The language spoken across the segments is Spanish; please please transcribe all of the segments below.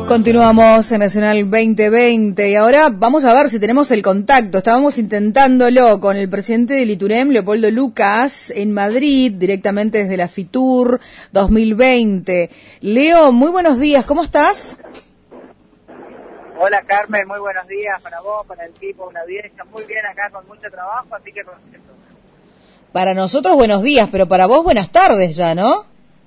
Continuamos en Nacional 2020 y ahora vamos a ver si tenemos el contacto. Estábamos intentándolo con el presidente del ITUREM, Leopoldo Lucas, en Madrid, directamente desde la FITUR 2020. Leo, muy buenos días, ¿cómo estás? Hola Carmen, muy buenos días para vos, para el equipo, una audiencia muy bien acá con mucho trabajo, así que contento. Para nosotros buenos días, pero para vos buenas tardes ya, ¿no?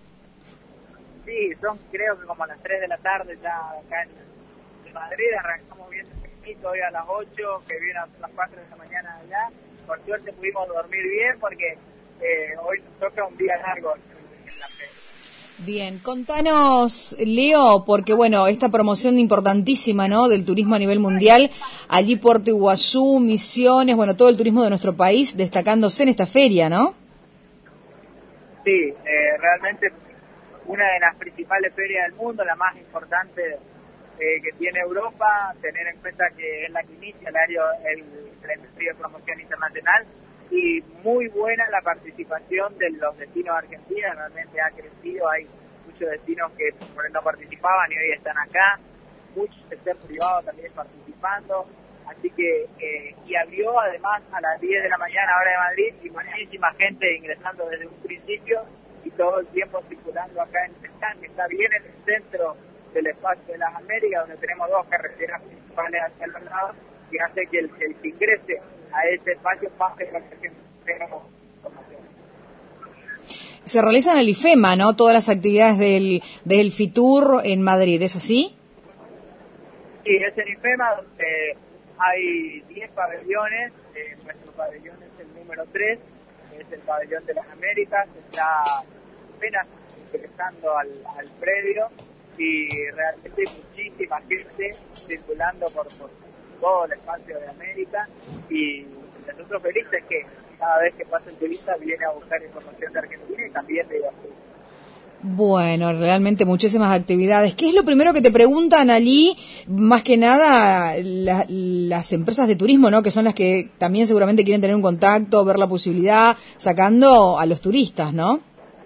Sí, son creo que como las 3 de la tarde ya acá en Madrid, arrancamos bien tempranito, hoy a las 8, que viene a las 4 de la mañana allá. Por suerte pudimos dormir bien porque hoy nos toca un día largo en la feria. Bien, contanos, Leo, porque bueno, esta promoción importantísima, ¿no?, del turismo a nivel mundial, allí Puerto Iguazú, Misiones, bueno, todo el turismo de nuestro país destacándose en esta feria, ¿no? Sí, realmente una de las principales ferias del mundo, la más importante que tiene Europa, tener en cuenta que es la que inicia el Ministerio de Promoción Internacional, y muy buena la participación de los destinos argentinos, realmente ha crecido, hay muchos destinos que no participaban y hoy están acá, muchos sector privado también participando, así que, y abrió además a las 10 de la mañana hora de Madrid, y muchísima gente ingresando desde un principio, y todo el tiempo circulando acá en el stand, que está bien en el centro del espacio de las Américas, donde tenemos dos carreteras principales hacia los lados, que hace que el que ingrese a ese espacio pase con el que tenemos información. Se realizan en el IFEMA, ¿no?, todas las actividades del FITUR en Madrid, ¿es así? Sí, es en IFEMA donde hay 10 pabellones, nuestro pabellón es el número 3, es el pabellón de las Américas, está apenas ingresando al predio, y realmente muchísima gente circulando por todo el espacio de América, y nosotros felices que cada vez que pasa el turista viene a buscar información de Argentina y también de Iguazú. Bueno, realmente muchísimas actividades. ¿Qué es lo primero que te preguntan allí? Más que nada las empresas de turismo, ¿no?, que son las que también seguramente quieren tener un contacto, ver la posibilidad, sacando a los turistas, ¿no?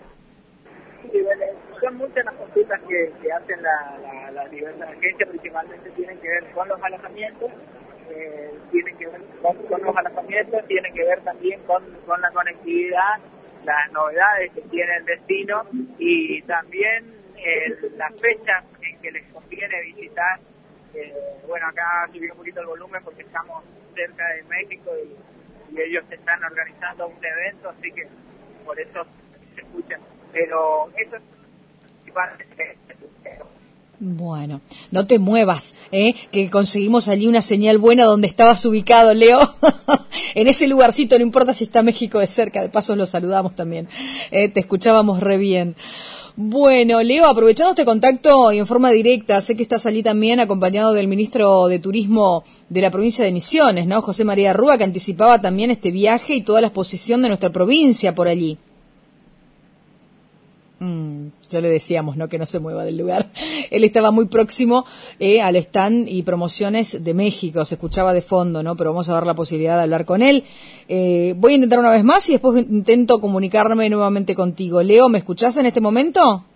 Sí, bueno, son muchas las consultas que hacen las diversas agencias, principalmente tienen que ver con los alojamientos, tienen que ver con los alojamientos, tienen que ver también con la conectividad, las novedades que tiene el destino, y también las fechas en que les conviene visitar. Bueno, acá subió un poquito el volumen porque estamos cerca de México y ellos están organizando un evento, así que por eso se escucha. Pero eso es principalmente. Bueno, no te muevas, que conseguimos allí una señal buena donde estabas ubicado, Leo, en ese lugarcito, no importa si está México de cerca, de paso lo saludamos también, te escuchábamos re bien. Bueno, Leo, aprovechando este contacto y en forma directa, sé que estás allí también acompañado del ministro de Turismo de la provincia de Misiones, ¿no?, José María Rúa, que anticipaba también este viaje y toda la exposición de nuestra provincia por allí. Ya le decíamos, ¿no?, que no se mueva del lugar. Él estaba muy próximo al stand y promociones de México, se escuchaba de fondo, ¿no?, pero vamos a dar la posibilidad de hablar con él. Voy a intentar una vez más y después intento comunicarme nuevamente contigo. Leo, ¿me escuchás en este momento?